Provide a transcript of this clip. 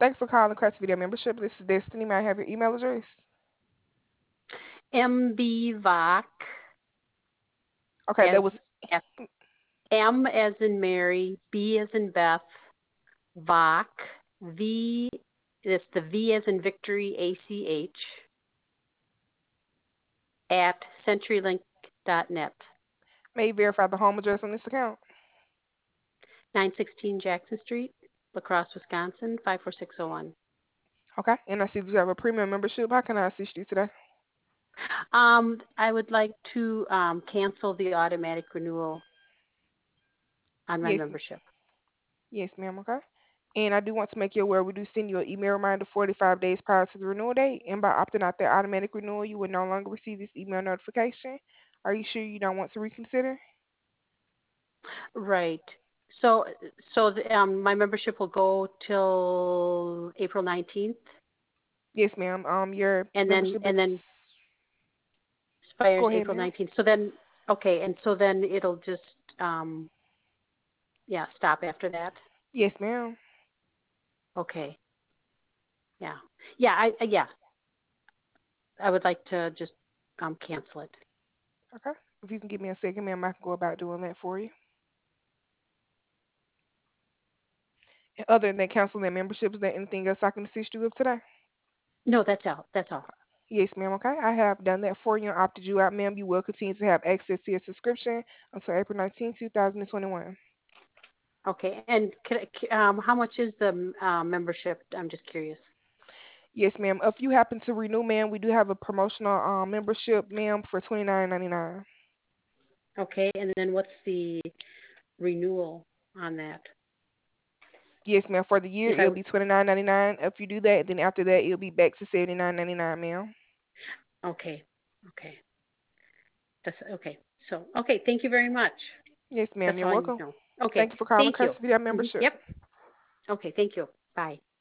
Thanks for calling Crest Video Membership. This is Destiny. May I have your email address? MBVOC Okay, as that was M as in Mary, B as in Beth, VOC, V, it's the V as in Victory, ACH, at CenturyLink.net. may you verify the home address on this account? 916 Jackson Street, La Crosse, Wisconsin, 54601. Okay, and I see that you have a premium membership. How can I assist you today? I would like to cancel the automatic renewal on my Yes, membership. yes, ma'am. Okay. And I do want to make you aware we do send you an email reminder 45 days prior to the renewal date. And by opting out that automatic renewal, you will no longer receive this email notification. Are you sure you don't want to reconsider? Right. So, my membership will go till April 19th, Yes, ma'am. Your and then membership and then is. expires Go ahead, April ma'am. 19th. So then, okay, and so then it'll just yeah, stop after that. Yes, ma'am. Okay. Yeah. Yeah. Yeah. I would like to just cancel it. Okay. If you can give me a second, ma'am, I can go about doing that for you. And other than canceling that membership, is there anything else I can assist you with today? No, that's all. That's all. Yes, ma'am. Okay. I have done that for you and opted you out, ma'am. You will continue to have access to your subscription until April 19th, 2021. Okay. And how much is the membership? I'm just curious. Yes, ma'am. If you happen to renew, ma'am, we do have a promotional membership, ma'am, for $29.99. Okay. And then what's the renewal on that? Yes, ma'am. For the year, If it'll I be $29.99. If you do that, then after that, it'll be back to $79.99, ma'am. okay. Okay. That's okay. So okay. Thank you very much. Yes, That's ma'am. You're all I need welcome. to know. Okay. Thank you for calling Thank you. Crest Video Membership. Yep. Okay. Thank you. Bye.